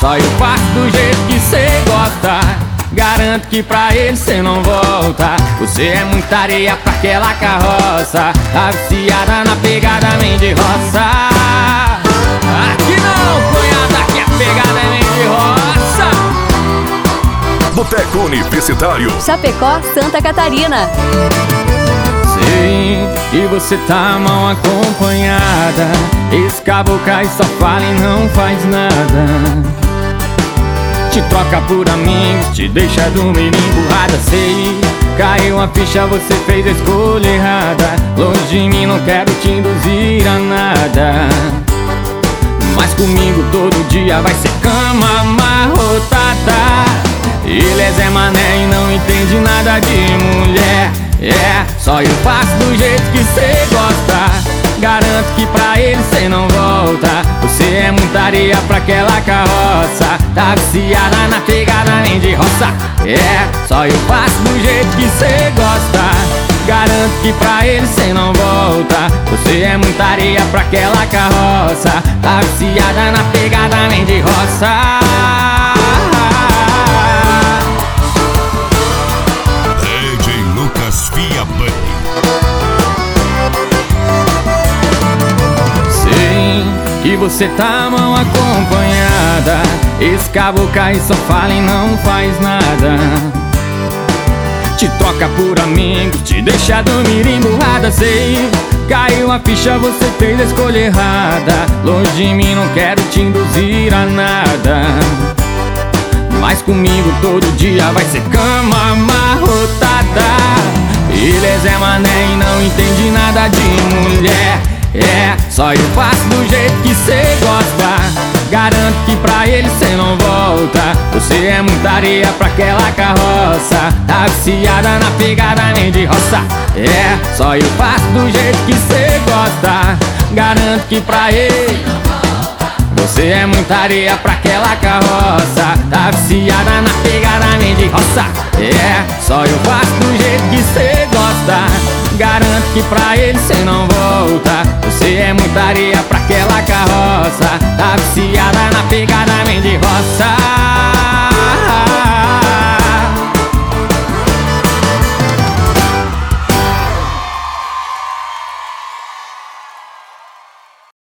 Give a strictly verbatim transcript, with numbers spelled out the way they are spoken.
só eu faço do jeito que cê gosta. Garanto que pra ele cê não volta. Você é muita areia pra aquela carroça. Tá viciada na pegada, vem de roça. Aqui não, cunhada, que a pegada é vem de roça. Boteco Universitário, Chapecó, Santa Catarina. Sei que você tá mal acompanhada. Esse caboclo cai, só fala e não faz nada. Te troca por amigos, te deixa dormir emburrada. Sei, caiu a ficha, você fez a escolha errada. Longe de mim, não quero te induzir a nada. Mas comigo todo dia vai ser cama amarrotada. Ele é Zé Mané e não entende nada de mulher. É, só eu faço do jeito que cê gosta. Garanto que pra ele cê não volta. Você é muita areia pra aquela carroça. Tá viciada na pegada, nem de roça. É, só eu faço do jeito que cê gosta. Garanto que pra ele cê não volta. Você é muita areia pra aquela carroça. Tá viciada na pegada, nem de roça. D J Lucas Via Bunny. Que você tá mal acompanhada. Esse caboclo cai, só fala e não faz nada. Te troca por amigos, te deixa dormir emburrada. Sei, caiu a ficha, você fez a escolha errada. Longe de mim, não quero te induzir a nada. Mas comigo todo dia vai ser cama amarrotada. Ele é Zé Mané e não entende nada de mulher. É, só eu faço do jeito que cê gosta. Garanto que pra ele cê não volta. Você é muita areia pra aquela carroça. Tá viciada na pegada, nem de roça. É, só eu faço do jeito que cê gosta. Garanto que pra ele você é muita areia pra aquela carroça. Tá viciada na pegada, nem de roça. É, só eu faço do jeito que cê gosta. Garanto que pra ele cê não volta. Você é muita areia pra aquela carroça. Tá viciada na pegada,